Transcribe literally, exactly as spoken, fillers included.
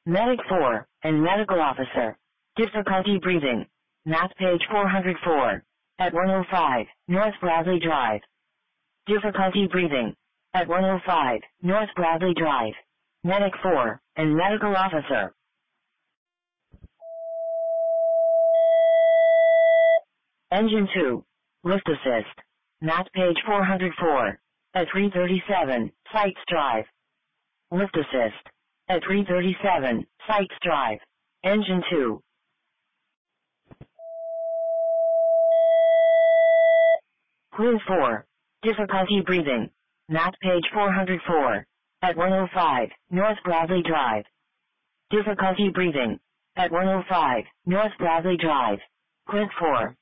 Medic four, and medical officer. Difficulty breathing. Map page four hundred four. At one oh five, North Bradley Drive. Difficulty breathing. At one oh five, North Bradley Drive. Medic four, and medical officer. Engine two. Lift assist. Map page four hundred four. At three thirty-seven, Sykes Drive. Lift assist. At three thirty-seven, Sykes Drive. Engine two. Crew four. Difficulty breathing. Map page four hundred four. At one oh five, North Bradley Drive. Difficulty breathing. At one oh five, North Bradley Drive. Crew four.